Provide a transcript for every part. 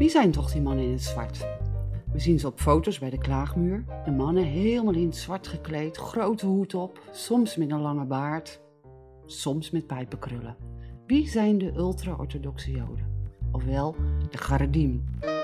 Wie zijn toch die mannen in het zwart? We zien ze op foto's bij de klaagmuur. De mannen helemaal in het zwart gekleed, grote hoed op, soms met een lange baard, soms met pijpenkrullen. Wie zijn de ultra-orthodoxe Joden? Ofwel de Charedim.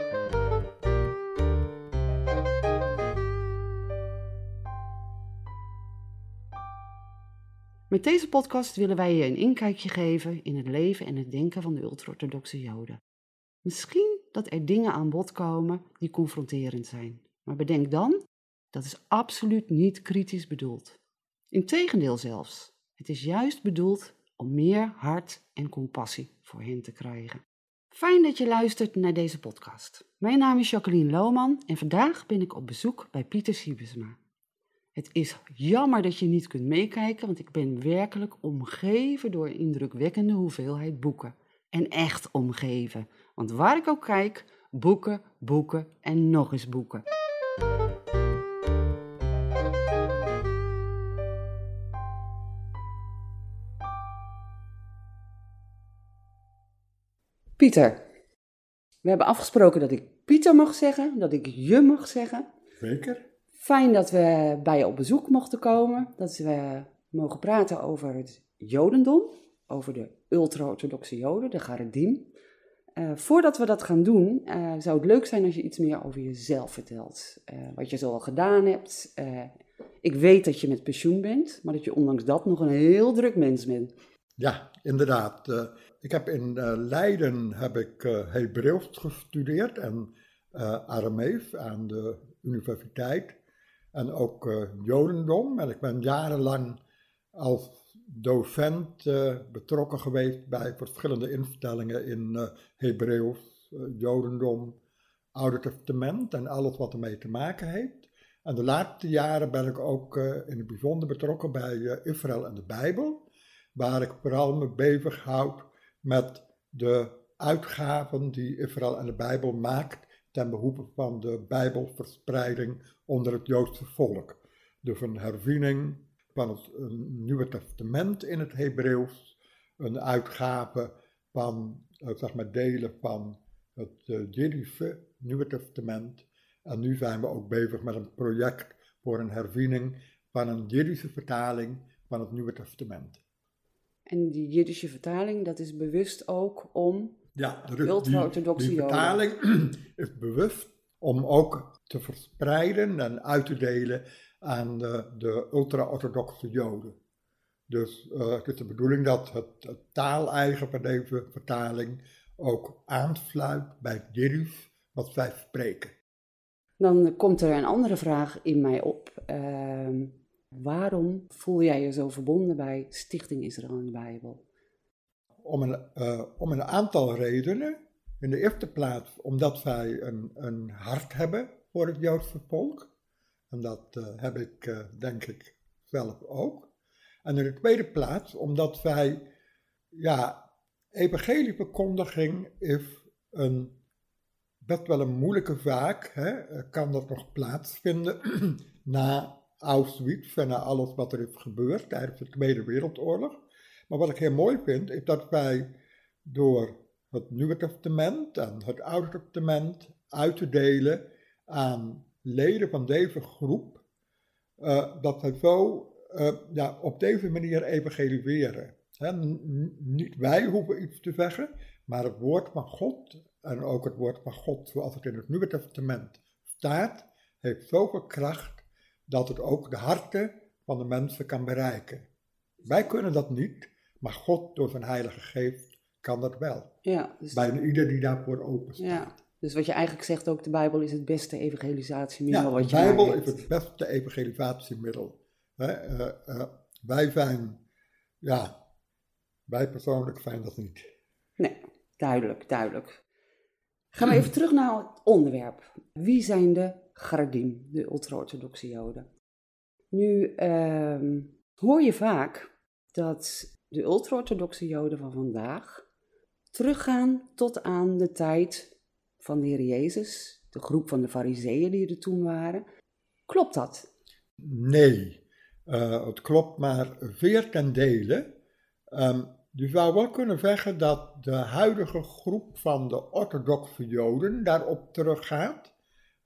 Met deze podcast willen wij je een inkijkje geven in het leven en het denken van de ultra-orthodoxe Joden. Misschien dat er dingen aan bod komen die confronterend zijn. Maar bedenk dan, dat is absoluut niet kritisch bedoeld. Integendeel zelfs, het is juist bedoeld om meer hart en compassie voor hen te krijgen. Fijn dat je luistert naar deze podcast. Mijn naam is Jacqueline Lohman en vandaag ben ik op bezoek bij Pieter Siebesma. Het is jammer dat je niet kunt meekijken, want ik ben werkelijk omgeven door een indrukwekkende hoeveelheid boeken. En echt omgeven, want waar ik ook kijk, boeken, boeken en nog eens boeken. Pieter, we hebben afgesproken dat ik Pieter mag zeggen, dat ik je mag zeggen. Zeker. Fijn dat we bij je op bezoek mochten komen, dat we mogen praten over het Jodendom, over de ultra-orthodoxe Joden, de Charedim. Voordat we dat gaan doen, zou het leuk zijn als je iets meer over jezelf vertelt. Wat je zo al gedaan hebt. Ik weet dat je met pensioen bent, maar dat je ondanks dat nog een heel druk mens bent. Ja, inderdaad. Ik heb in Leiden Hebreeuws gestudeerd en Aramees aan de universiteit. En ook Jodendom. En ik ben jarenlang als docent betrokken geweest bij verschillende instellingen in Hebreeuws, Jodendom, Oude Testament en alles wat ermee te maken heeft. En de laatste jaren ben ik ook in het bijzonder betrokken bij Israël en de Bijbel, waar ik vooral me bezighoud met de uitgaven die Israël en de Bijbel maakt ten behoeve van de Bijbelverspreiding onder het Joodse volk. Dus een herziening van het Nieuwe Testament in het Hebreeuws, een uitgave van delen van het Jiddische Nieuwe Testament. En nu zijn we ook bezig met een project voor een herziening van een Jiddische vertaling van het Nieuwe Testament. En die Jiddische vertaling, dat is bewust ook om ultra-orthodoxe die Joden. vertaling is bewust om ook te verspreiden en uit te delen aan de ultra-orthodoxe Joden. Dus het is de bedoeling dat het taaleigen van deze vertaling ook aansluit bij het Jiddisch wat wij spreken. Dan komt er een andere vraag in mij op. Waarom voel jij je zo verbonden bij Stichting Israël en de Bijbel? Om een aantal redenen. In de eerste plaats omdat wij een hart hebben voor het Joodse volk. En dat heb ik denk ik zelf ook. En in de tweede plaats omdat wij, evangelieverkondiging is best wel een moeilijke zaak. Kan dat nog plaatsvinden na Auschwitz en na alles wat er is gebeurd tijdens de Tweede Wereldoorlog. Maar wat ik heel mooi vind, is dat wij door het Nieuwe Testament en het Oude Testament uit te delen aan leden van deze groep, dat wij zo op deze manier evangeliseren. Niet wij hoeven iets te zeggen, maar het woord van God en ook het woord van God zoals het in het Nieuwe Testament staat, heeft zoveel kracht dat het ook de harten van de mensen kan bereiken. Wij kunnen dat niet, maar God door zijn Heilige Geest kan dat wel. Ja, dus bij ieder die daarvoor open staat. Ja, dus wat je eigenlijk zegt ook, de Bijbel is het beste evangelisatiemiddel wat je de Bijbel hebt. is het beste evangelisatiemiddel. Wij zijn, wij persoonlijk zijn dat niet. Nee, duidelijk. Gaan we even terug naar het onderwerp. Wie zijn de Charedim, de ultra-orthodoxe Joden? Nu hoor je vaak dat de ultra-orthodoxe Joden van vandaag teruggaan tot aan de tijd van de Heer Jezus, de groep van de Farizeeën die er toen waren. Klopt dat? Nee, het klopt maar zeer ten dele. Je zou wel kunnen zeggen dat de huidige groep van de orthodoxe Joden daarop teruggaat.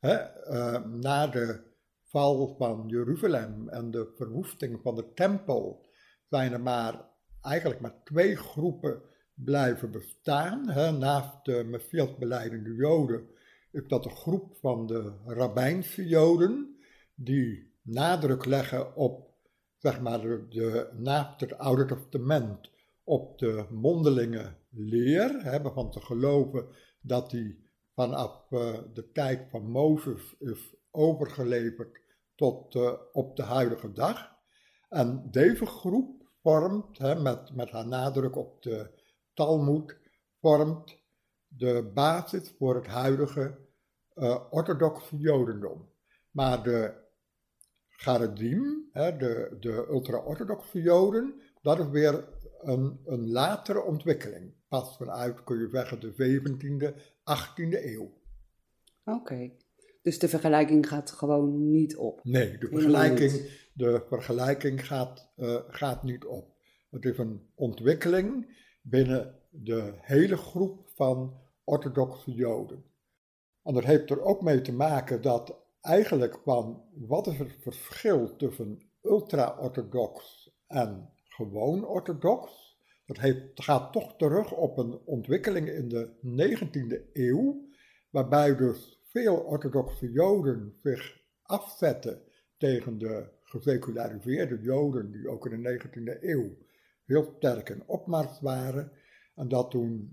Na de val van Jeruzalem en de verwoesting van de tempel zijn er eigenlijk maar 2 groepen blijven bestaan. Naast de Messiasbelijdende Joden is dat de groep van de rabbijnse Joden, die nadruk leggen op, zeg maar, naast het Oude Testament, op de mondelinge leer, van te geloven dat die vanaf de tijd van Mozes is overgeleverd tot op de huidige dag. En deze groep vormt, met haar nadruk op de Talmud, vormt de basis voor het huidige orthodoxe Jodendom. Maar de Charedim, de ultra-orthodoxe Joden, dat is weer een latere ontwikkeling. Pas vanuit, kun je zeggen, de 17e, 18e eeuw. Oké. Dus de vergelijking gaat gewoon niet op? Nee, de vergelijking gaat niet op. Het is een ontwikkeling binnen de hele groep van orthodoxe Joden. En dat heeft er ook mee te maken dat eigenlijk wat is het verschil tussen ultra-orthodox en gewoon orthodox? Dat gaat toch terug op een ontwikkeling in de 19e eeuw, waarbij dus veel orthodoxe Joden zich afzetten tegen de geseculariseerde Joden, die ook in de 19e eeuw heel sterk in opmars waren. En dat toen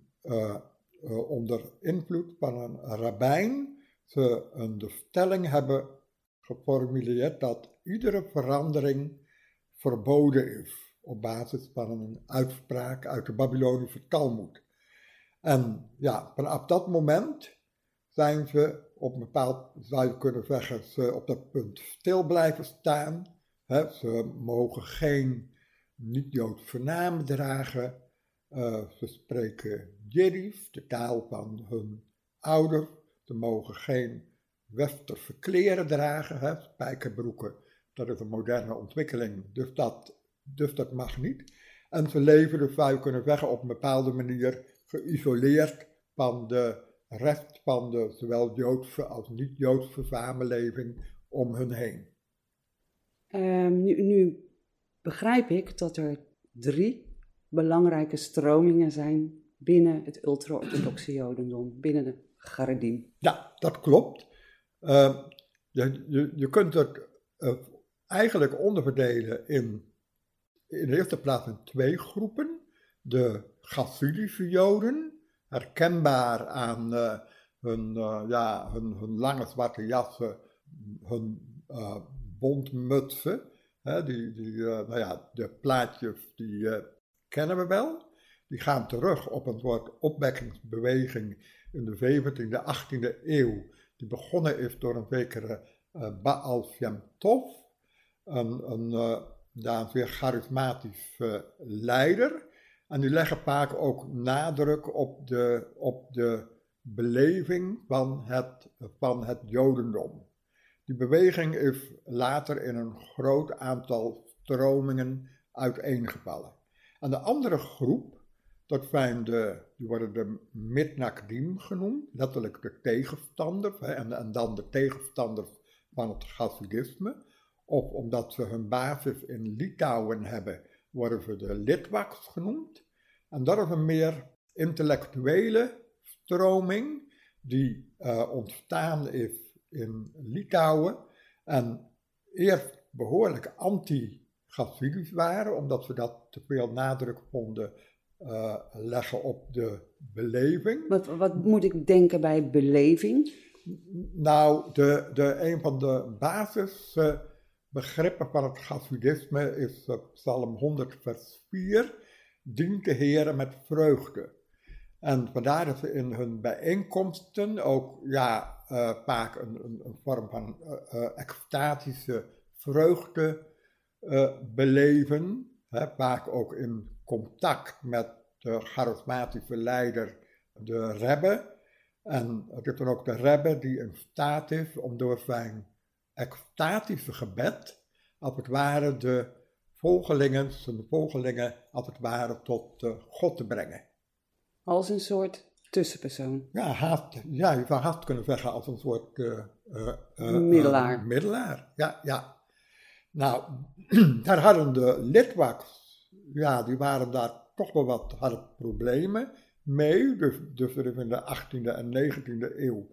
onder invloed van een rabbijn ze de stelling hebben geformuleerd dat iedere verandering verboden is, op basis van een uitspraak uit de Babylonische Talmud. En ja, vanaf dat moment zijn ze op een bepaald, zou je kunnen zeggen, ze op dat punt stil blijven staan. Ze mogen geen niet-Joodse namen dragen. Ze spreken Jiddisch, de taal van hun ouders. Ze mogen geen westerse kleren dragen, spijkerbroeken. Dat is een moderne ontwikkeling, dus dat mag niet. En ze leven, dus zou je kunnen zeggen, op een bepaalde manier geïsoleerd van de rest van de zowel Joodse als niet-Joodse samenleving om hun heen. Nu begrijp ik dat er 3 belangrijke stromingen zijn binnen het ultra-orthodoxe Jodendom, binnen de Charedim. Ja, dat klopt. Je kunt het eigenlijk onderverdelen in de eerste plaats in 2 groepen. De Chassidische Joden, herkenbaar aan hun lange zwarte jassen, hun bontmutsen. De plaatjes die kennen we wel. Die gaan terug op een soort opwekkingsbeweging in de 17e, 18e eeuw. Die begonnen is door een zekere Baal Shem Tov, een zeer charismatisch leider. En die leggen vaak ook nadruk op de beleving van het Jodendom. Die beweging is later in een groot aantal stromingen uiteengevallen. En de andere groep, die worden de Mitnagdim genoemd, letterlijk de tegenstanders, en dan de tegenstanders van het Chassidisme. Of omdat ze hun basis in Litouwen hebben, worden ze de Litwaks genoemd. En dat is een meer intellectuele stroming die ontstaan is in Litouwen en eerst behoorlijk anti-Chassidisch waren, omdat ze dat te veel nadruk vonden leggen op de beleving. Wat moet ik denken bij beleving? Nou, een van de basisbegrippen van het Chassidisme is Psalm 100 vers 4, dient de Heere met vreugde. En vandaar dat ze in hun bijeenkomsten ook vaak een vorm van extatische vreugde beleven. Vaak ook in contact met de charismatische leider, de Rebbe. En het is dan ook de Rebbe die in staat is om door zijn extatische gebed, als het ware, de zijn volgelingen als het ware tot God te brengen. Als een soort tussenpersoon. Ja, je zou haast kunnen zeggen als een soort Middelaar. middelaar, ja. Nou, daar hadden de Litwaks, die waren daar toch wel hadden problemen mee. Dus er is in de 18e en 19e eeuw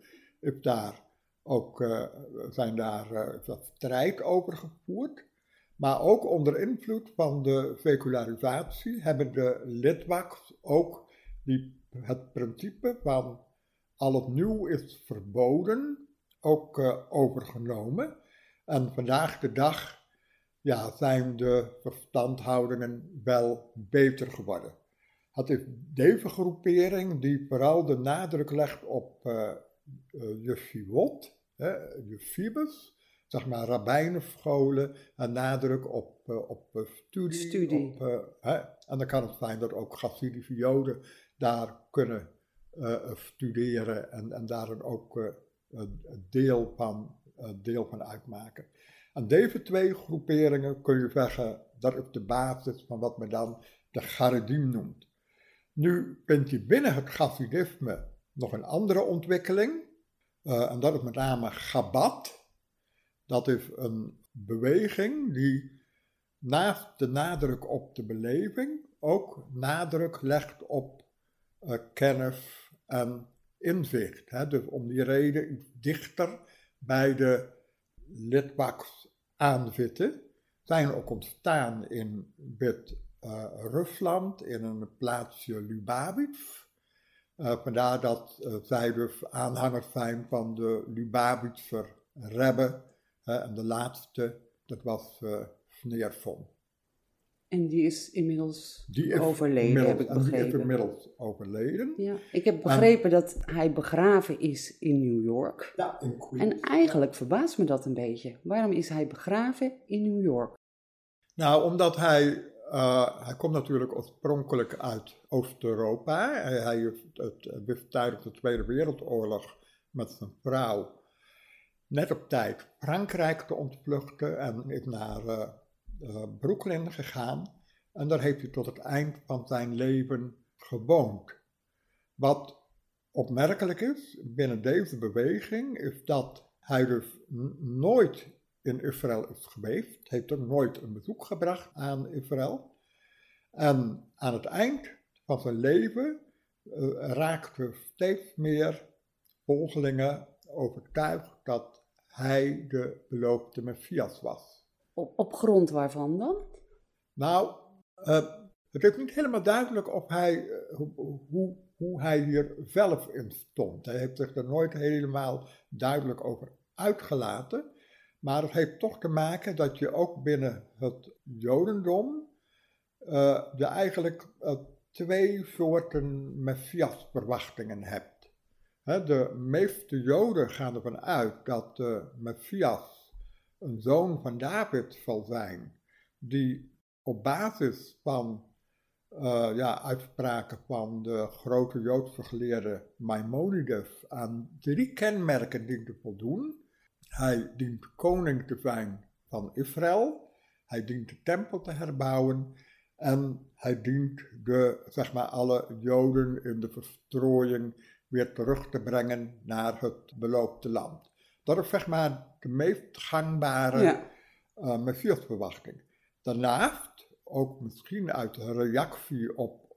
zijn daar strijd over gevoerd. Maar ook onder invloed van de secularisatie hebben de Litwaks ook het principe van al het nieuw is verboden ook overgenomen. En vandaag de dag zijn de verstandhoudingen wel beter geworden. Het is deze groepering die vooral de nadruk legt op yeshivot, yeshivas, zeg maar rabbijnenscholen, en nadruk op studie. En dan kan het zijn dat ook Hasidische Joden daar kunnen studeren en daar dan ook deel van uitmaken. En deze twee groeperingen kun je zeggen, dat is de basis van wat men dan de Charedim noemt. Nu vind je binnen het Hasidisme nog een andere ontwikkeling, en dat is met name Chabad. Dat is een beweging die naast de nadruk op de beleving ook nadruk legt op kennis en inzicht. Dus om die reden iets dichter bij de Litwaks aanzitten. Zijn ook ontstaan in Wit-Rusland, in een plaatsje Lubavitch. Vandaar dat zij dus aanhangers zijn van de Lubavitcher Rebbe. En de laatste, dat was Sneerson. En die is inmiddels overleden, heb ik begrepen. Die is inmiddels overleden. Ja, ik heb begrepen dat hij begraven is in New York. Ja, in Queens. En eigenlijk verbaast me dat een beetje. Waarom is hij begraven in New York? Nou, omdat hij komt natuurlijk oorspronkelijk uit Oost-Europa. Hij heeft tijdens de Tweede Wereldoorlog met zijn vrouw net op tijd Frankrijk te ontvluchten en is naar Brooklyn gegaan. En daar heeft hij tot het eind van zijn leven gewoond. Wat opmerkelijk is binnen deze beweging is dat hij dus nooit in Israël is geweest. Heeft ook nooit een bezoek gebracht aan Israël. En aan het eind van zijn leven raakten steeds meer volgelingen overtuigd dat hij de beloofde Messias was. Op grond waarvan dan? Nou, het is niet helemaal duidelijk of hoe hij hier zelf in stond. Hij heeft zich er nooit helemaal duidelijk over uitgelaten. Maar het heeft toch te maken dat je ook binnen het Jodendom eigenlijk twee soorten Messiasverwachtingen hebt. De meeste Joden gaan ervan uit dat de Messias een zoon van David zal zijn, die op basis van uitspraken van de grote Joodse geleerde Maimonides aan 3 kenmerken dient te voldoen. Hij dient koning te zijn van Israël, hij dient de tempel te herbouwen en hij dient alle Joden in de verstrooiing weer terug te brengen naar het beloofde land. Dat is de meest gangbare Messiasverwachting. Daarnaast, ook misschien uit reactie op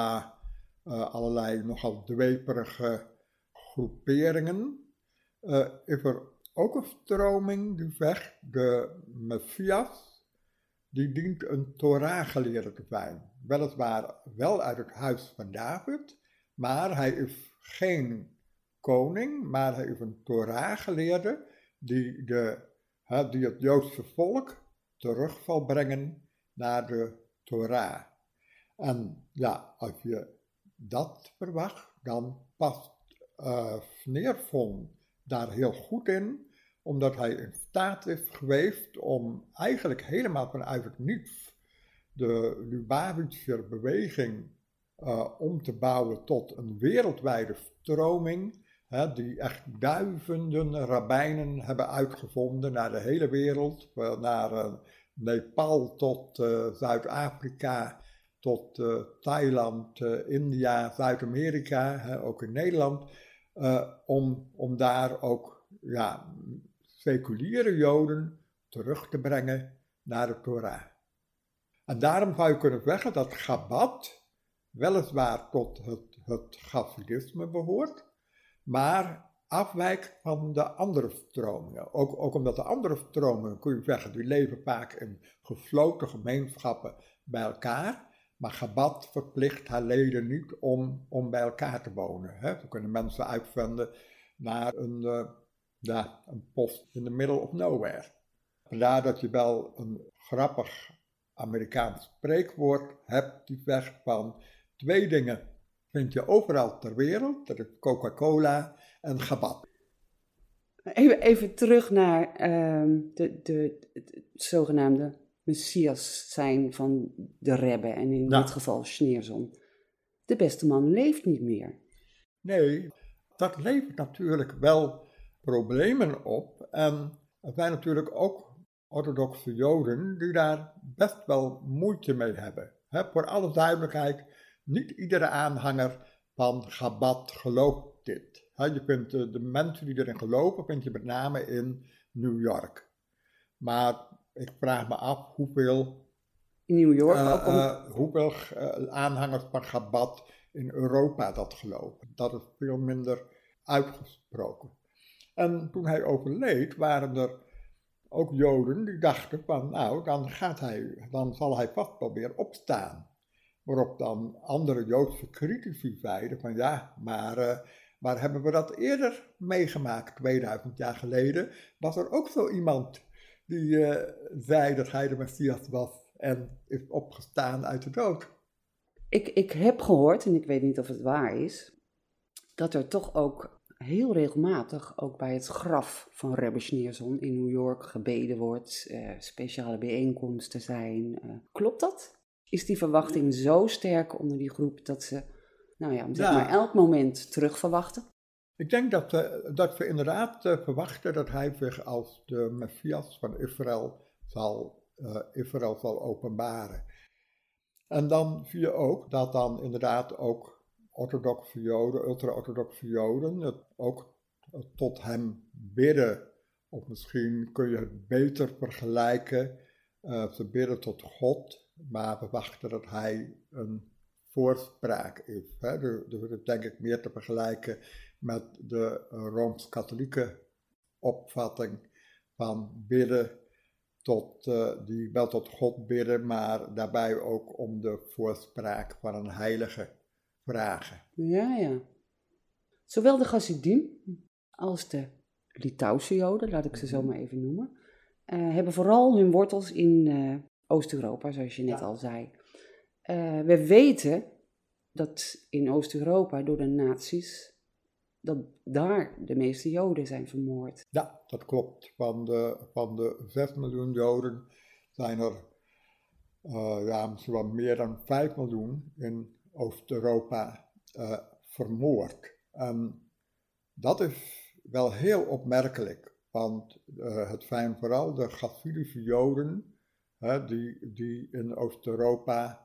allerlei nogal dweperige groeperingen, is er ook een stroming die zegt, de Messias, die dient een Torah-geleerde te zijn. Weliswaar wel uit het huis van David, maar hij is geen koning, maar hij is een Torah-geleerde die het Joodse volk terug zal brengen naar de Torah. En als je dat verwacht, dan past Sneerson daar heel goed in, omdat hij in staat is geweest om eigenlijk helemaal vanuit het niets de Lubavitcher beweging om te bouwen tot een wereldwijde stroming, die echt duizenden rabbijnen hebben uitgevonden naar de hele wereld, Nepal tot Zuid-Afrika, tot Thailand, India, Zuid-Amerika, ook in Nederland, om daar ook seculiere Joden terug te brengen naar de Torah. En daarom zou je kunnen zeggen dat Chabad weliswaar tot het Chassidisme behoort, maar afwijkt van de andere stromingen. Ook omdat de andere stromingen, kun je zeggen, die leven vaak in gesloten gemeenschappen bij elkaar. Maar Chabad verplicht haar leden niet om bij elkaar te wonen. Hè. Zo kunnen mensen uitzenden naar een post in the middle of nowhere. Vandaar dat je wel een grappig Amerikaans spreekwoord hebt die zegt van 2 dingen vind je overal ter wereld. Dat is Coca-Cola en Chabad. Even terug naar het zogenaamde Messias zijn van de Rebbe en in dit geval Schneerson. De beste man leeft niet meer. Nee, dat levert natuurlijk wel problemen op. En er zijn natuurlijk ook orthodoxe Joden die daar best wel moeite mee hebben. Voor alle duidelijkheid, niet iedere aanhanger van Chabad gelooft dit. Je vindt de mensen die erin geloven, vind je met name in New York. Maar ik vraag me af hoeveel in New York hoeveel aanhangers van Chabad in Europa dat geloven. Dat is veel minder uitgesproken. En toen hij overleed, waren er ook Joden die dachten van, nou, dan zal hij vast wel weer opstaan. Waarop dan andere Joodse critici zeiden van, ja, maar hebben we dat eerder meegemaakt, 2000 jaar geleden? Was er ook zo iemand die zei dat hij de Messias was en is opgestaan uit de dood? Ik heb gehoord, en ik weet niet of het waar is, dat er toch ook heel regelmatig ook bij het graf van Rebbe Schneerson in New York gebeden wordt, speciale bijeenkomsten zijn. Klopt dat? Is die verwachting zo sterk onder die groep dat ze, maar elk moment terug verwachten? Ik denk dat we inderdaad verwachten dat hij zich als de Messias van Israël zal openbaren. En dan zie je ook dat dan inderdaad ook orthodoxe Joden, ultra-orthodoxe Joden, het ook tot hem bidden. Of misschien kun je het beter vergelijken. Ze bidden tot God, maar we wachten dat hij een voorspraak is. Dus dat denk ik meer te vergelijken met de Rooms-Katholieke opvatting van bidden, die wel tot God bidden, maar daarbij ook om de voorspraak van een heilige vragen. Ja. Zowel de Chassidim als de Litouwse Joden, laat ik ze zo maar even noemen, hebben vooral hun wortels in Oost-Europa, zoals je net al zei. We weten dat in Oost-Europa door de nazi's, dat daar de meeste Joden zijn vermoord. Ja, dat klopt. Van de 6 miljoen Joden zijn er misschien wel meer dan 5 miljoen in Oost-Europa vermoord. En dat is wel heel opmerkelijk, want het zijn vooral de Chassidische Joden die in Oost-Europa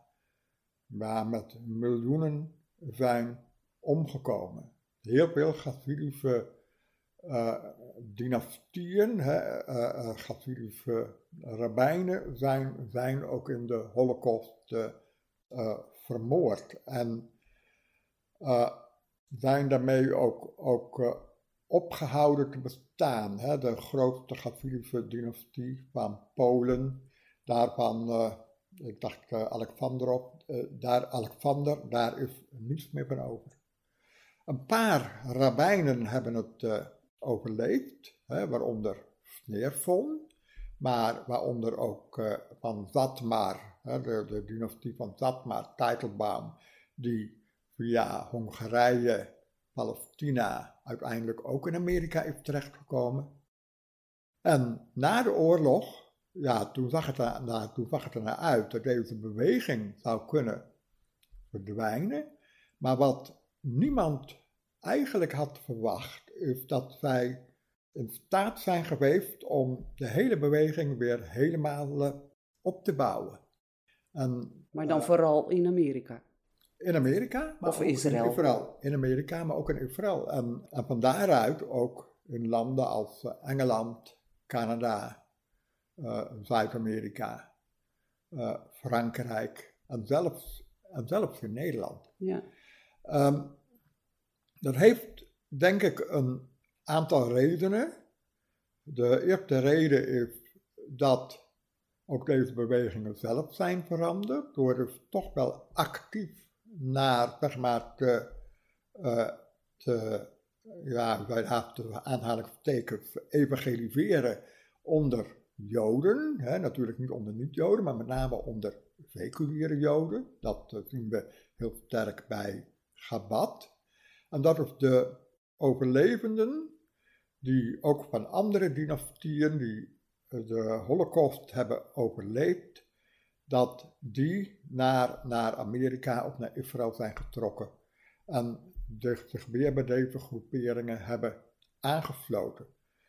met miljoenen zijn omgekomen. Heel veel Chassidische dynastieën, Chassidische rabbijnen zijn ook in de Holocaust vermoord en zijn daarmee ook opgehouden te bestaan. De grootste Chassidische dynastie van Polen, daarvan, ik dacht Alexander, daar is niets meer van over. Een paar rabbijnen hebben het overleefd, waaronder Schneerson, maar waaronder ook van Zatmar, de dynastie van Zatmar, Teitelbaum, die via Hongarije, Palestina, uiteindelijk ook in Amerika is terechtgekomen. En na de oorlog, toen zag het ernaar uit dat deze beweging zou kunnen verdwijnen, maar wat niemand eigenlijk had verwacht, is dat zij in staat zijn geweest om de hele beweging weer helemaal op te bouwen. Maar dan vooral in Amerika. In Amerika, maar Of ook Israël. in Israël. In Amerika, maar ook in Israël. En van daaruit ook in landen als Engeland, Canada, Zuid-Amerika, Frankrijk en zelfs in Nederland. Ja. Dat heeft denk ik een aantal redenen. De eerste reden is dat ook deze bewegingen zelf zijn veranderd, door dus toch wel actief naar, zeg maar, wij hebben aanhalingstekens evangeliseren onder Joden, natuurlijk niet onder niet-Joden, maar met name onder seculiere Joden. Dat zien we heel sterk bij Chabad. En dat is de overlevenden, die ook van andere dynastieën, die de Holocaust hebben overleefd, dat die naar Amerika of naar Israël zijn getrokken en zich weer bij deze groeperingen hebben aangesloten.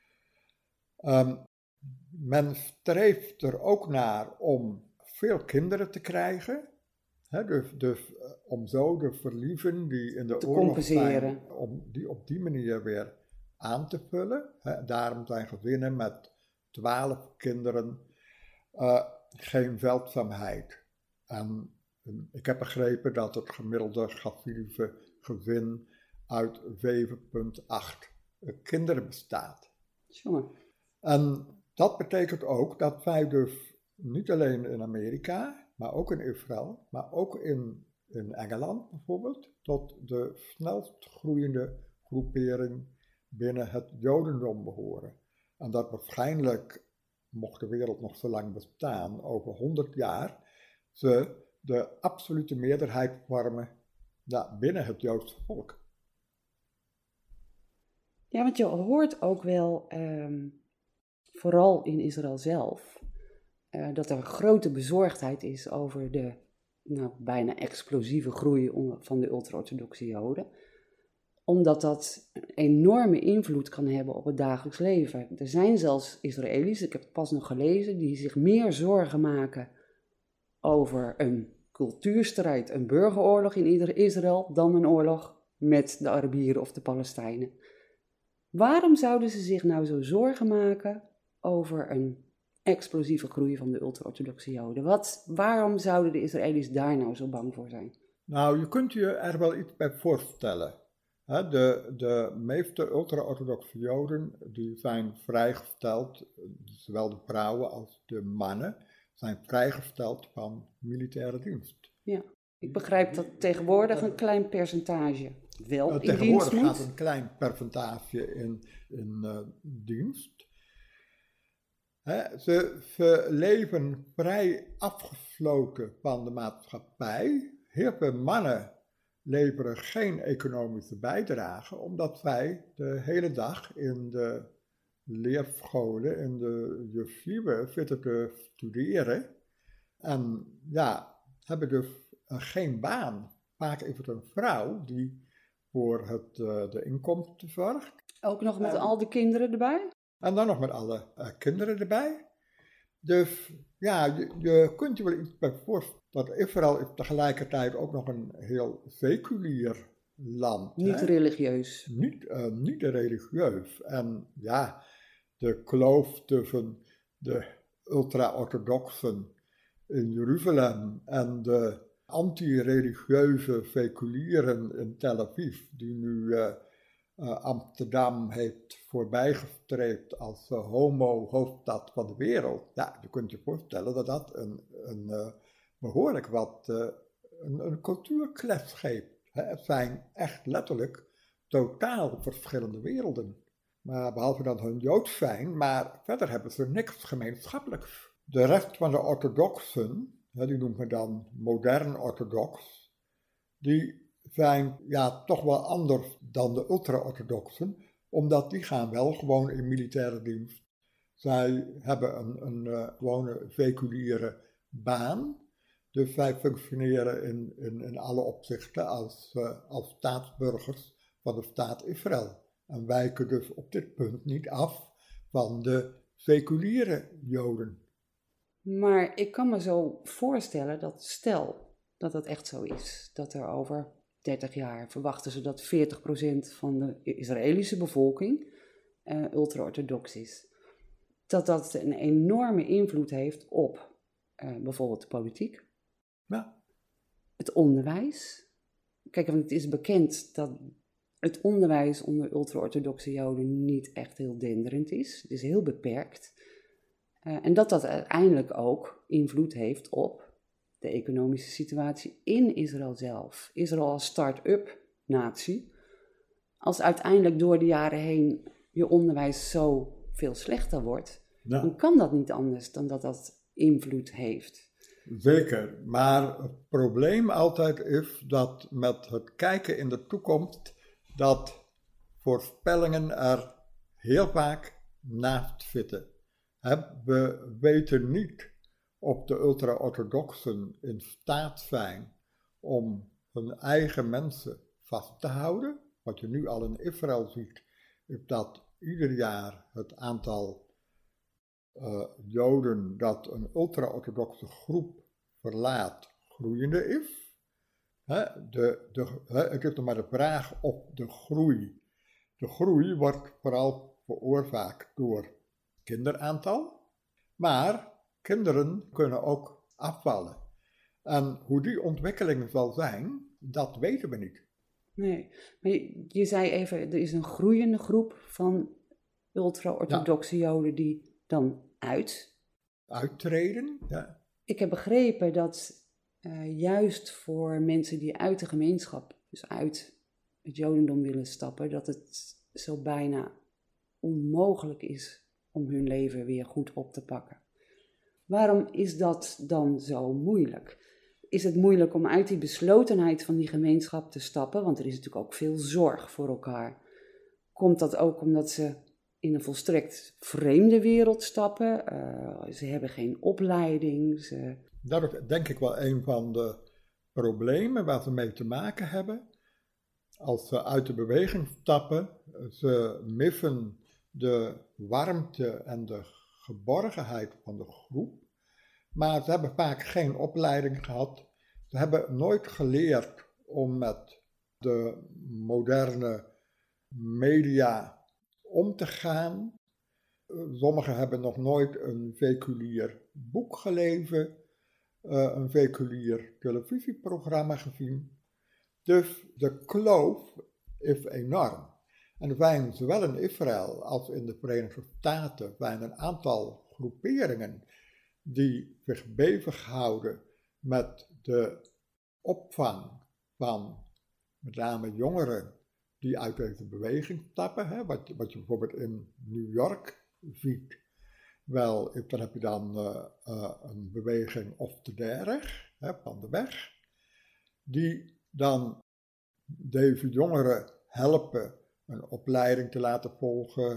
Men streeft er ook naar om veel kinderen te krijgen, dus om zo de verliezen die in de oorlog zijn, om die op die manier weer aan te vullen. Daarom zijn gezinnen met 12 kinderen geen zeldzaamheid. En ik heb begrepen dat het gemiddelde Hasidische gezin uit 7,8 kinderen bestaat. Jongen. En dat betekent ook dat wij dus niet alleen in Amerika, maar ook in Israël, maar ook in Engeland bijvoorbeeld, tot de snelst groeiende groepering binnen het Jodendom behoren. En dat waarschijnlijk, mocht de wereld nog zo lang bestaan, over 100 jaar, ze de absolute meerderheid vormen binnen het Joodse volk. Ja, want je hoort ook wel, vooral in Israël zelf, dat er een grote bezorgdheid is over de bijna explosieve groei van de ultra-orthodoxe Joden. Omdat dat een enorme invloed kan hebben op het dagelijks leven. Er zijn zelfs Israëli's, ik heb het pas nog gelezen, die zich meer zorgen maken over een cultuurstrijd, een burgeroorlog in Israël, dan een oorlog met de Arabieren of de Palestijnen. Waarom zouden ze zich nou zo zorgen maken over een explosieve groei van de ultra-orthodoxe Joden? Waarom zouden de Israëli's daar nou zo bang voor zijn? Nou, je kunt je er wel iets bij voorstellen. De meeste ultra-orthodoxe Joden die zijn vrijgesteld, zowel de vrouwen als de mannen, zijn vrijgesteld van militaire dienst. Ja, ik begrijp dat tegenwoordig een klein percentage wel in dienst moet. Tegenwoordig gaat een klein percentage in dienst. Ze leven vrij afgesloten van de maatschappij. Heel veel mannen leveren geen economische bijdrage, omdat zij de hele dag in de leerscholen, in de yeshiva zitten te studeren en hebben dus geen baan. Vaak is het een vrouw die voor de inkomsten zorgt. Ook nog met al de kinderen erbij? En dan nog met alle kinderen erbij. Dus je kunt je wel iets bij voorstellen dat Israël is tegelijkertijd ook nog een heel seculier land. Niet religieus. Niet religieus. En de kloof tussen de ultra-orthodoxen in Jeruzalem en de anti-religieuze seculieren in Tel Aviv, die nu Amsterdam heeft voorbijgestreefd als homo-hoofdstad van de wereld. Ja, je kunt je voorstellen dat dat een behoorlijk wat een cultuurclash geeft. Het zijn echt letterlijk totaal verschillende werelden. Maar behalve dat hun Joods zijn, maar verder hebben ze niks gemeenschappelijks. De rest van de orthodoxen, die noemt men dan modern orthodox, die zijn toch wel anders dan de ultra-orthodoxen, omdat die gaan wel gewoon in militaire dienst. Zij hebben een gewone seculiere baan, dus zij functioneren in alle opzichten als staatsburgers van de staat Israël. En wijken dus op dit punt niet af van de seculiere Joden. Maar ik kan me zo voorstellen dat stel dat dat echt zo is, dat er over 30 jaar verwachten ze dat 40% van de Israëlische bevolking ultra-orthodox is. Dat een enorme invloed heeft op bijvoorbeeld de politiek, Ja, het onderwijs. Kijk, want het is bekend dat het onderwijs onder ultra-orthodoxe Joden niet echt heel denderend is. Het is heel beperkt. En dat uiteindelijk ook invloed heeft op de economische situatie in Israël zelf. Israël als start-up natie. Als uiteindelijk door de jaren heen je onderwijs zo veel slechter wordt, dan kan dat niet anders dan dat invloed heeft. zeker. Maar het probleem altijd is dat met het kijken in de toekomst, dat voorspellingen er heel vaak naast zitten. We weten niet of de ultra-orthodoxen in staat zijn om hun eigen mensen vast te houden. Wat je nu al in Israël ziet, is dat ieder jaar het aantal Joden dat een ultra-orthodoxe groep verlaat groeiende is. Het is nog maar de vraag of de groei wordt vooral veroorzaakt door kinderaantal, maar kinderen kunnen ook afvallen. En hoe die ontwikkeling zal zijn, dat weten we niet. Nee, maar je zei even, er is een groeiende groep van ultra-orthodoxe Joden die dan uittreden. Ja. Ik heb begrepen dat juist voor mensen die uit de gemeenschap, dus uit het Jodendom willen stappen, dat het zo bijna onmogelijk is om hun leven weer goed op te pakken. Waarom is dat dan zo moeilijk? Is het moeilijk om uit die beslotenheid van die gemeenschap te stappen? Want er is natuurlijk ook veel zorg voor elkaar. Komt dat ook omdat ze in een volstrekt vreemde wereld stappen? Ze hebben geen opleiding. Dat is denk ik wel een van de problemen waar ze mee te maken hebben. Als ze uit de beweging stappen, ze missen de warmte en de geborgenheid van de groep. Maar ze hebben vaak geen opleiding gehad. Ze hebben nooit geleerd om met de moderne media om te gaan. Sommigen hebben nog nooit een seculier boek gelezen, een seculier televisieprogramma gezien. Dus de kloof is enorm. En er zijn zowel in Israël als in de Verenigde Staten zijn een aantal groeperingen die zich bezighouden met de opvang van met name jongeren die uit deze beweging stappen. Wat je bijvoorbeeld in New York ziet. Wel, dan heb je dan een beweging Off the Derech, van de weg, die dan deze jongeren helpen een opleiding te laten volgen,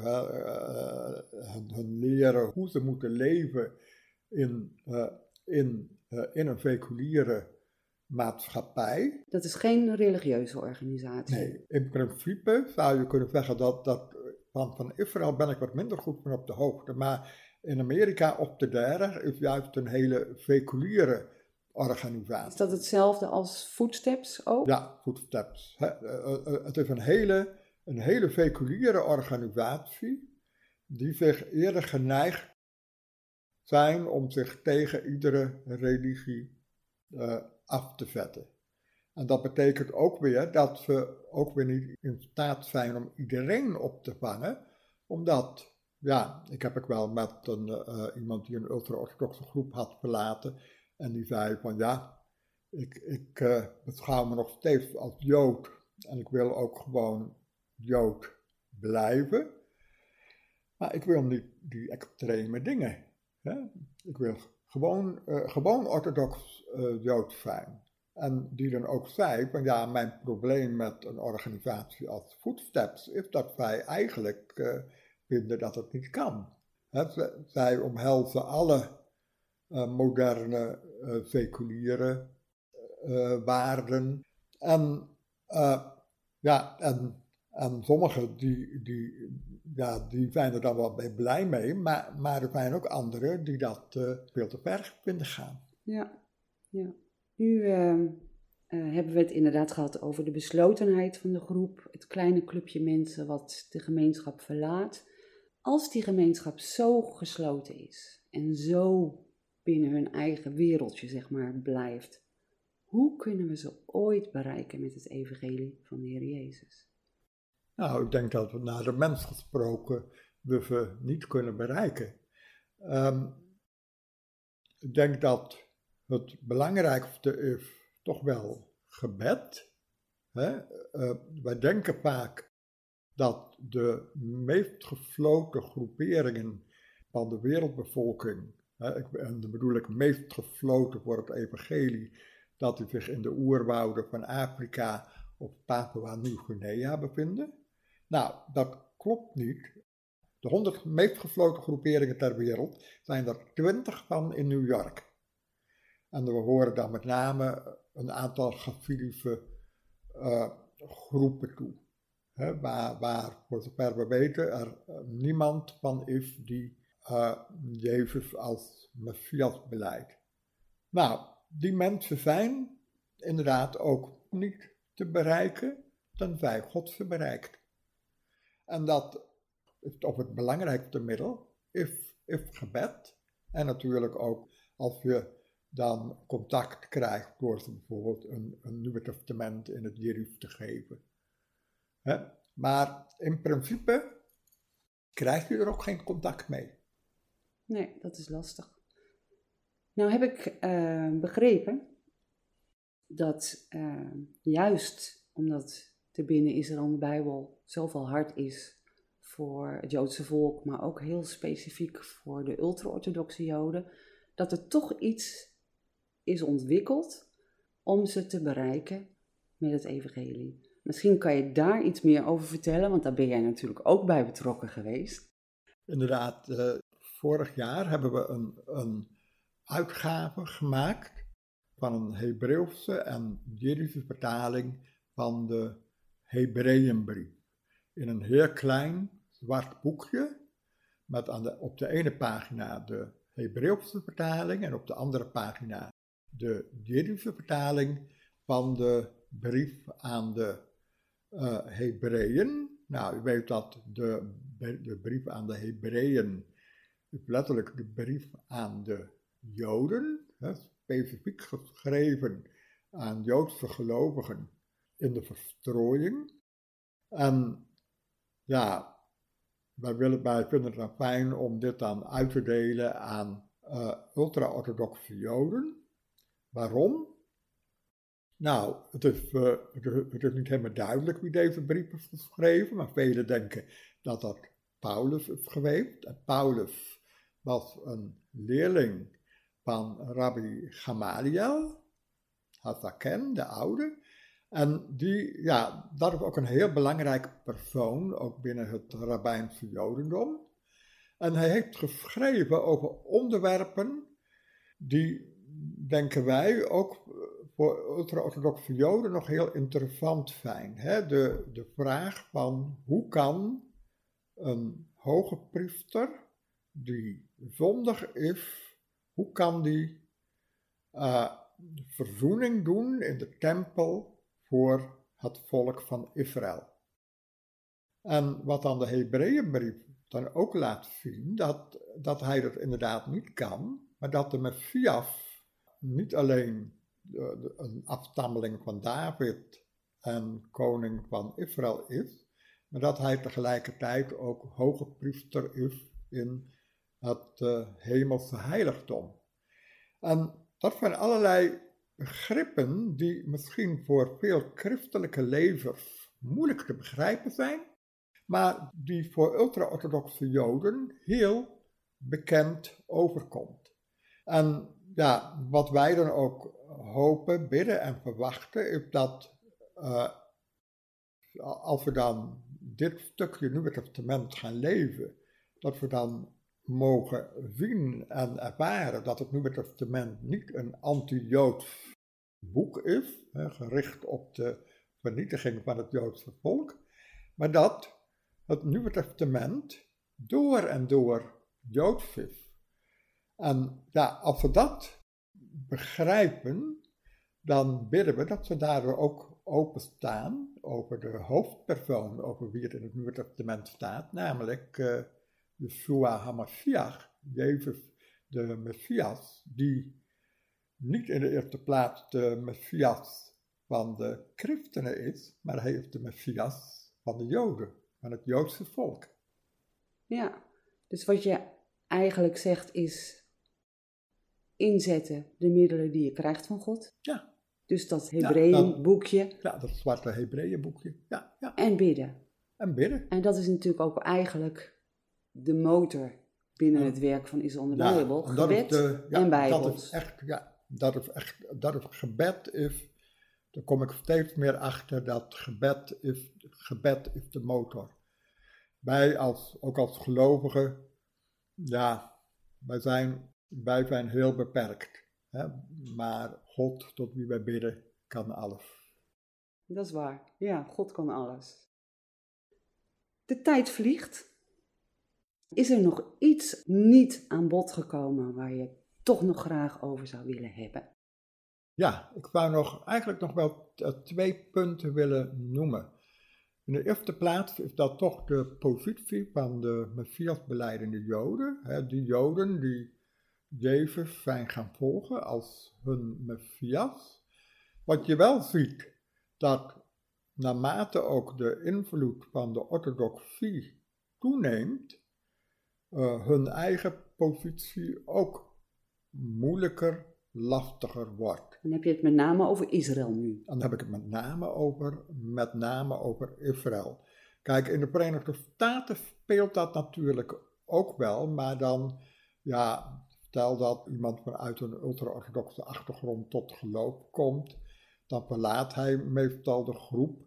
hun leren hoe ze moeten leven in een seculiere maatschappij. Dat is geen religieuze organisatie. Nee, in principe zou je kunnen zeggen dat van Israël ben ik wat minder goed van op de hoogte, maar in Amerika op de derde is juist een hele seculiere organisatie. Is dat hetzelfde als Footsteps ook? Ja, Footsteps. Het is een hele seculiere organisatie die zich eerder geneigd zijn om zich tegen iedere religie af te zetten. En dat betekent ook weer dat ze ook weer niet in staat zijn om iedereen op te vangen, omdat, ja, ik heb ook wel met iemand die een ultra-orthodoxe groep had verlaten en die zei van ja, ik beschouw me nog steeds als Jood en ik wil ook gewoon Jood blijven, maar ik wil niet die extreme dingen. Hè? Ik wil gewoon orthodox Jood zijn. En die dan ook zei van ja, mijn probleem met een organisatie als Footsteps is dat wij eigenlijk vinden dat het niet kan. Zij omhelzen alle moderne seculiere waarden en En sommigen die zijn er dan wel blij mee, maar er zijn ook anderen die dat veel te ver vinden gaan. Ja. Nu hebben we het inderdaad gehad over de beslotenheid van de groep, het kleine clubje mensen wat de gemeenschap verlaat. Als die gemeenschap zo gesloten is en zo binnen hun eigen wereldje, zeg maar, blijft, hoe kunnen we ze ooit bereiken met het evangelie van de Heer Jezus? Nou, ik denk dat we naar de mens gesproken we ze niet kunnen bereiken. Ik denk dat het belangrijkste is toch wel gebed. Wij denken vaak dat de meest gesloten groeperingen van de wereldbevolking, en dan bedoel ik meest gesloten voor het evangelie, dat die zich in de oerwouden van Afrika of Papua Nieuw-Guinea bevinden. Nou, dat klopt niet. De 100 meest gesloten groeperingen ter wereld zijn er 20 van in New York. En we horen dan met name een aantal Hasiditische groepen toe. Waar, voor zover we weten, er niemand van is die Jezus als Messias beleidt. Nou, die mensen zijn inderdaad ook niet te bereiken, tenzij God ze bereikt. En dat is toch het belangrijkste middel, is gebed. En natuurlijk ook als je dan contact krijgt door ze bijvoorbeeld een Nieuwe Testament in het Jerief te geven. Maar in principe krijg je er ook geen contact mee. Nee, dat is lastig. Nou heb ik begrepen dat juist omdat de binnen Israël de Bijbel zoveel hard is voor het Joodse volk, maar ook heel specifiek voor de ultra-orthodoxe Joden, dat er toch iets is ontwikkeld om ze te bereiken met het evangelie. Misschien kan je daar iets meer over vertellen, want daar ben jij natuurlijk ook bij betrokken geweest. Inderdaad, vorig jaar hebben we een uitgave gemaakt van een Hebreeuwse en Jiddische vertaling van de Hebreeënbrief. In een heel klein zwart boekje, met op de ene pagina de Hebreeuwse vertaling en op de andere pagina de Jiddische vertaling van de brief aan de Hebreeën. Nou, u weet dat de brief aan de Hebreeën is letterlijk de brief aan de Joden, specifiek geschreven aan Joodse gelovigen in de verstrooiing. En ja, wij vinden het dan fijn om dit dan uit te delen aan ultra-orthodoxe Joden. Waarom? Nou, het is niet helemaal duidelijk wie deze brief heeft geschreven, maar velen denken dat dat Paulus is geweest. En Paulus was een leerling van Rabbi Gamaliel, Hazaken, de oude. En dat is ook een heel belangrijke persoon, ook binnen het rabbijnse Jodendom. En hij heeft geschreven over onderwerpen die, denken wij, ook voor ultra-orthodoxe Joden nog heel interessant zijn. De vraag van hoe kan een hoge priester die zondig is, hoe kan die verzoening doen in de tempel voor het volk van Israël. En wat dan de Hebreeënbrief dan ook laat zien, dat hij dat inderdaad niet kan, maar dat de Messias niet alleen een afstammeling van David en koning van Israël is, maar dat hij tegelijkertijd ook hoge priester is in het hemelse heiligdom. En dat zijn allerlei begrippen die misschien voor veel christelijke lezers moeilijk te begrijpen zijn, maar die voor ultra-orthodoxe Joden heel bekend overkomt. En ja, wat wij dan ook hopen, bidden en verwachten, is dat als we dan dit stukje Nieuwe Testament gaan lezen, dat we dan mogen zien en ervaren dat het Nieuwe Testament niet een anti-Joods boek is, gericht op de vernietiging van het Joodse volk, maar dat het Nieuwe Testament door en door Joods is. En ja, als we dat begrijpen, dan bidden we dat we daardoor ook openstaan over de hoofdpersoon, over wie het in het Nieuwe Testament staat, namelijk Yeshua HaMashiach, Jezus de Messias, die niet in de eerste plaats de Messias van de christenen is, maar hij is de Messias van de Joden, van het Joodse volk. Ja, dus wat je eigenlijk zegt is inzetten de middelen die je krijgt van God. Ja. Dus dat Hebreeënboekje. Ja, dat zwarte Hebreeënboekje. Ja, ja. En bidden. En bidden. En dat is natuurlijk ook eigenlijk de motor binnen het werk van Israël in de Bijbel. Gebed en Bijbels. Dat is echt, dat het gebed is, daar kom ik steeds meer achter, dat gebed is de motor. Wij ook als gelovigen, ja, wij zijn heel beperkt. Hè? Maar God, tot wie wij bidden, kan alles. Dat is waar. Ja, God kan alles. De tijd vliegt. Is er nog iets niet aan bod gekomen waar je toch nog graag over zou willen hebben? Ja, ik zou eigenlijk nog wel 2 punten willen noemen. In de eerste plaats is dat toch de positie van de Messiasbelijdende Joden. Hè, die Joden die Jezus zijn gaan volgen als hun Messias. Wat je wel ziet, dat naarmate ook de invloed van de orthodoxie toeneemt, hun eigen positie ook moeilijker, lastiger wordt. Dan heb je het met name over Israël nu. Dan heb ik het met name over Israël. Kijk, in de Verenigde Staten speelt dat natuurlijk ook wel, maar dan, ja, stel dat iemand vanuit een ultra-orthodoxe achtergrond tot geloof komt, dan verlaat hij meestal de groep.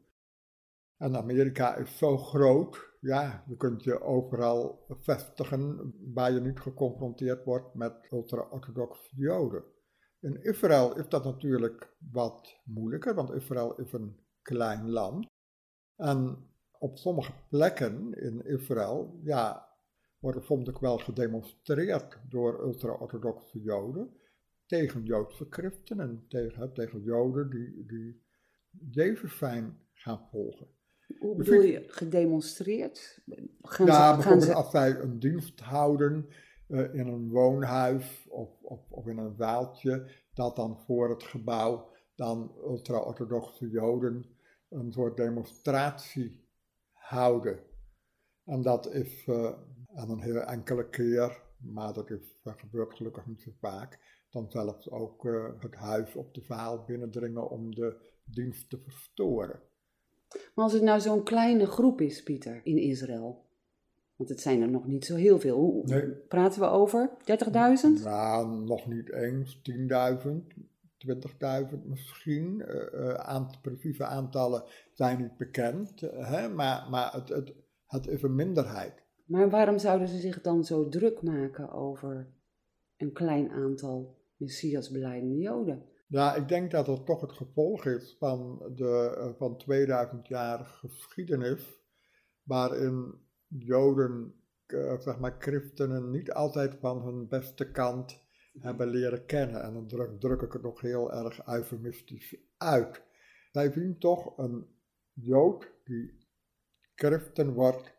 En Amerika is zo groot, ja, je kunt je overal vestigen waar je niet geconfronteerd wordt met ultra-orthodoxe Joden. In Israël is dat natuurlijk wat moeilijker, want Israël is een klein land. En op sommige plekken in Israël, ja, wordt soms ook wel gedemonstreerd door ultra-orthodoxe Joden tegen Joodse christenen, tegen Joden die Jezus zijn gaan volgen. Hoe bedoel je, gedemonstreerd? Bijvoorbeeld als zij een dienst houden in een woonhuis of in een zaaltje, dat dan voor het gebouw dan ultra-orthodoxe Joden een soort demonstratie houden. En dat is aan een hele enkele keer, maar dat gebeurt gelukkig niet zo vaak, dan zelfs ook het huis op de zaal binnendringen om de dienst te verstoren. Maar als het nou zo'n kleine groep is, Pieter, in Israël, want het zijn er nog niet zo heel veel. Hoe praten we over? 30.000? Nou, nog niet eens. 10.000, 20.000 misschien. Precieze aantallen zijn niet bekend, hè? Maar het is een minderheid. Maar waarom zouden ze zich dan zo druk maken over een klein aantal Messiasbelijdende Joden? Ja, ik denk dat het toch het gevolg is van 2000 jaar geschiedenis, waarin Joden, christenen, niet altijd van hun beste kant hebben leren kennen. En dan druk ik het nog heel erg eufemistisch uit. Wij zien toch een Jood die christen wordt,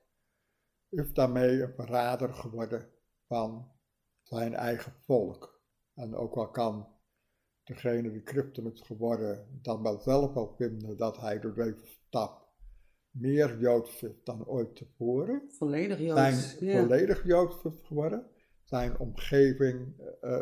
is daarmee een verrader geworden van zijn eigen volk. En ook al kan degene die christen is geworden dan wel zelf wel vinden dat hij door deze stap meer Joods is dan ooit tevoren. Volledig Joods. Volledig Joods is geworden. Zijn omgeving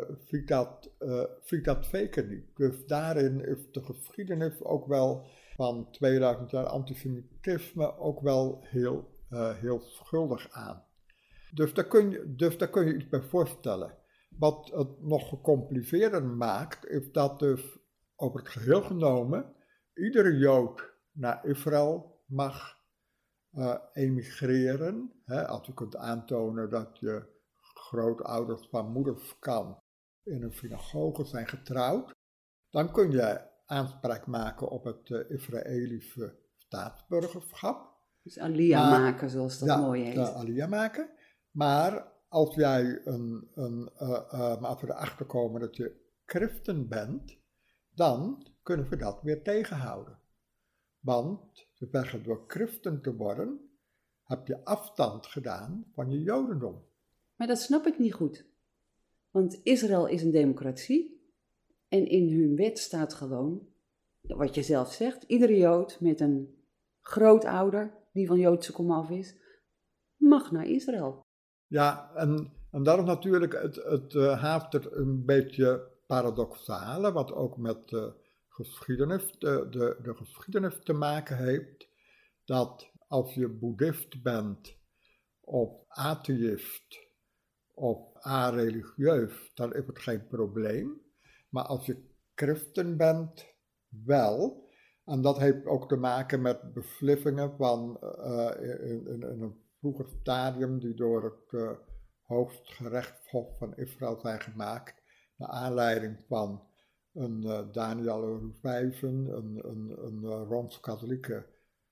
ziet dat zeker niet. Dus daarin is de geschiedenis ook wel van 2000 jaar antisemitisme ook wel heel schuldig aan. Dus daar kun je iets bij voorstellen. Wat het nog gecompliceerder maakt, is dat dus over het geheel genomen iedere Jood naar Israël mag emigreren. Hè, als je kunt aantonen dat je grootouders van moederskant in een synagoge zijn getrouwd, dan kun je aanspraak maken op het Israëlische staatsburgerschap. Dus alia maken, zoals dat mooi heet. Ja, alia maken. Maar als jij als we erachter komen dat je christen bent, dan kunnen we dat weer tegenhouden. Want ze zeggen, door christen te worden, heb je afstand gedaan van je jodendom. Maar dat snap ik niet goed. Want Israël is een democratie. En in hun wet staat gewoon, wat je zelf zegt, iedere Jood met een grootouder die van Joodse komaf is, mag naar Israël. Ja, en dat is natuurlijk het haast het een beetje paradoxale, wat ook met de geschiedenis te maken heeft, dat als je boeddhist bent, of atheïst, of areligieus, dan is het geen probleem. Maar als je christen bent, wel. En dat heeft ook te maken met beslissingen van in een vroeger stadium die door het Hooggerechtshof van Israël zijn gemaakt, naar aanleiding van een Daniel Ruvijven, een Rooms-Katholieke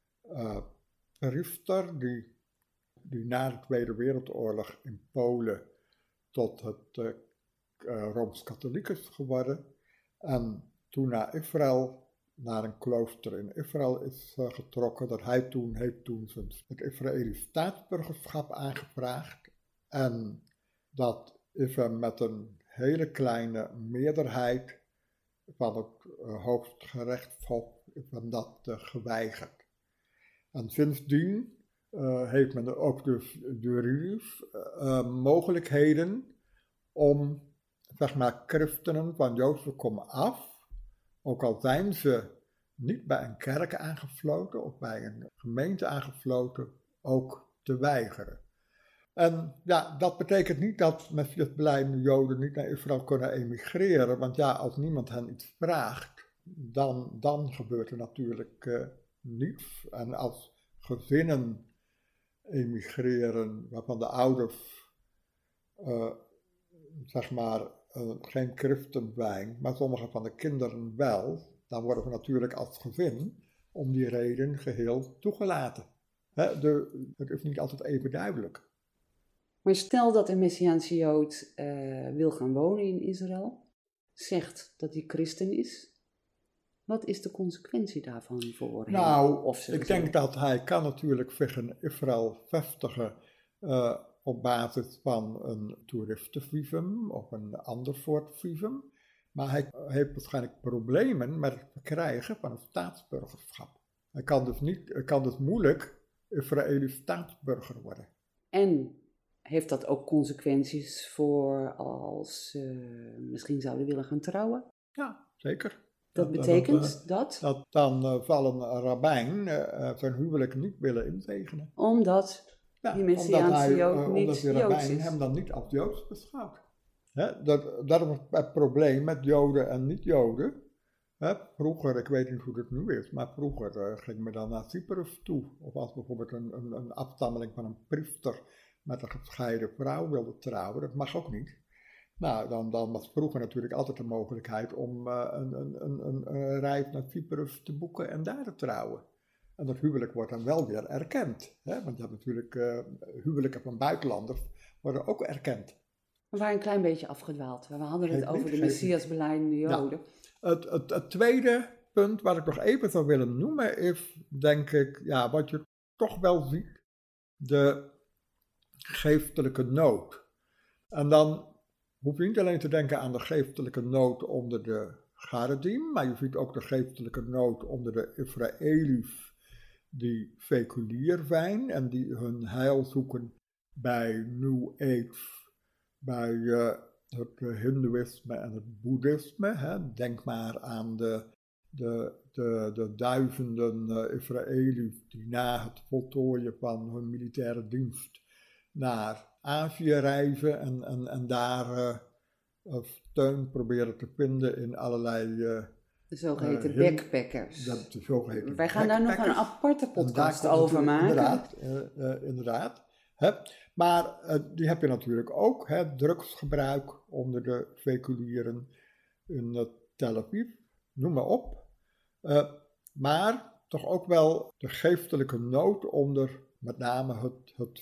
priester die na de Tweede Wereldoorlog in Polen tot het Rooms-Katholiek is geworden en toen naar Israël, naar een klooster in Israël is getrokken, dat hij heeft toen het Israëlisch staatsburgerschap aangevraagd en dat is hem met een hele kleine meerderheid van het Hooggerechtshof van dat geweigerd. En sindsdien heeft men ook dus juridisch mogelijkheden om, zeg maar, christenen van Joodse komaf, ook al zijn ze niet bij een kerk aangesloten of bij een gemeente aangesloten, ook te weigeren. En ja, dat betekent niet dat Messiasbelijde Joden niet naar Israël kunnen emigreren, want ja, als niemand hen iets vraagt, dan gebeurt er natuurlijk niets. En als gezinnen emigreren waarvan de ouders, zeg maar, geen christen zijn, maar sommige van de kinderen wel, dan worden we natuurlijk als gezin om die reden geheel toegelaten. Het is niet altijd even duidelijk. Maar stel dat een Messiaanse Jood wil gaan wonen in Israël, zegt dat hij christen is. Wat is de consequentie daarvan voor hem? Nou, ik denk dat hij kan natuurlijk zich in Israël vestigen op basis van een toeristenvisum of een ander soort visum. Maar hij heeft waarschijnlijk problemen met het verkrijgen van een staatsburgerschap. Hij kan dus moeilijk Israëlisch staatsburger worden. En heeft dat ook consequenties voor als ze misschien zouden willen gaan trouwen? Ja, zeker. Dat betekent dat? Dat dan zal een rabbijn zijn huwelijk niet willen inzegenen. Omdat die Messiaanse Jood niet omdat de Joods rabbijn is. hem dan niet als Joods beschouwt. Dat is het probleem met Joden en niet-Joden. Vroeger, ik weet niet hoe het nu is, maar vroeger ging men dan naar Cyprus toe. Of als bijvoorbeeld een afstammeling van een priester met een gescheiden vrouw wilde trouwen, dat mag ook niet. Nou, dan was vroeger natuurlijk altijd de mogelijkheid om een reis naar Cyprus te boeken en daar te trouwen. En dat huwelijk wordt dan wel weer erkend. Want je hebt natuurlijk huwelijken van buitenlanders worden ook erkend. We waren een klein beetje afgedwaald. We hadden het over de Messiasbelijde Joden. Ja. Het tweede punt wat ik nog even zou willen noemen is, denk ik, ja, wat je toch wel ziet, de geestelijke nood. En dan hoef je niet alleen te denken aan de geestelijke nood onder de Garedim, maar je ziet ook de geestelijke nood onder de Israëli's die seculier zijn en die hun heil zoeken bij New Age, bij het Hindoeïsme en het Boeddhisme. Denk maar aan de duizenden Israëli's die na het voltooien van hun militaire dienst naar Azië reizen en daar steun proberen te vinden in allerlei de zogeheten backpackers. Wij gaan daar nog een aparte podcast over maken. Inderdaad. Maar die heb je natuurlijk ook. Drugsgebruik onder de seculieren in Tel Aviv. Noem maar op. Maar toch ook wel de geestelijke nood onder met name het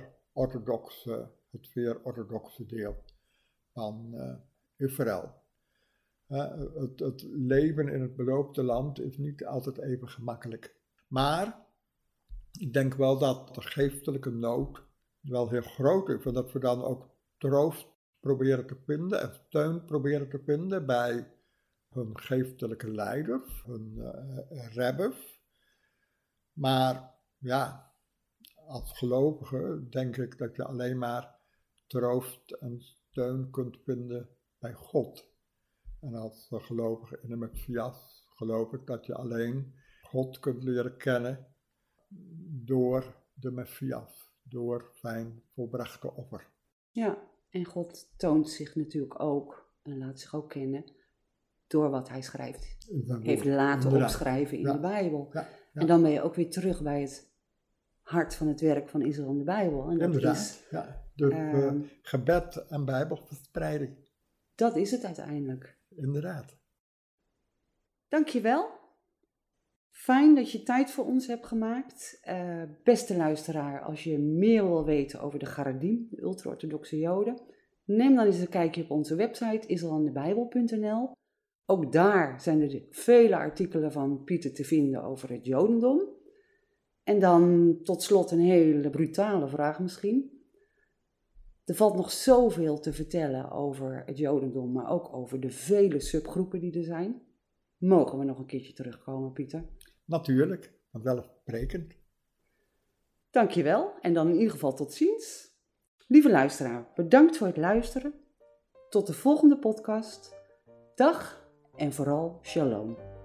veer-orthodoxe deel van Israël. Het leven in het beloofde land is niet altijd even gemakkelijk. Maar ik denk wel dat de geestelijke nood wel heel groot is. En dat we dan ook troost proberen te vinden en steun proberen te vinden bij hun geestelijke leiders, hun rebbers. Maar ja, als gelovige denk ik dat je alleen maar troost en steun kunt vinden bij God. En als gelovige in de Messias geloof ik dat je alleen God kunt leren kennen door de Messias, door zijn volbrachte offer. Ja, en God toont zich natuurlijk ook en laat zich ook kennen door wat hij schrijft. Heeft laten opschrijven in de Bijbel. Ja. En dan ben je ook weer terug bij het hart van het werk van Israël in de Bijbel. En dat is gebed en Bijbelverspreiding. Dat is het uiteindelijk. Inderdaad. Dankjewel. Fijn dat je tijd voor ons hebt gemaakt. Beste luisteraar, als je meer wil weten over de Charedim, de ultra-orthodoxe Joden, neem dan eens een kijkje op onze website israelandebijbel.nl. Ook daar zijn er vele artikelen van Pieter te vinden over het Jodendom. En dan tot slot een hele brutale vraag misschien. Er valt nog zoveel te vertellen over het Jodendom, maar ook over de vele subgroepen die er zijn. Mogen we nog een keertje terugkomen, Pieter? Natuurlijk, vanzelfsprekend. Dankjewel en dan in ieder geval tot ziens. Lieve luisteraar, bedankt voor het luisteren. Tot de volgende podcast. Dag en vooral shalom.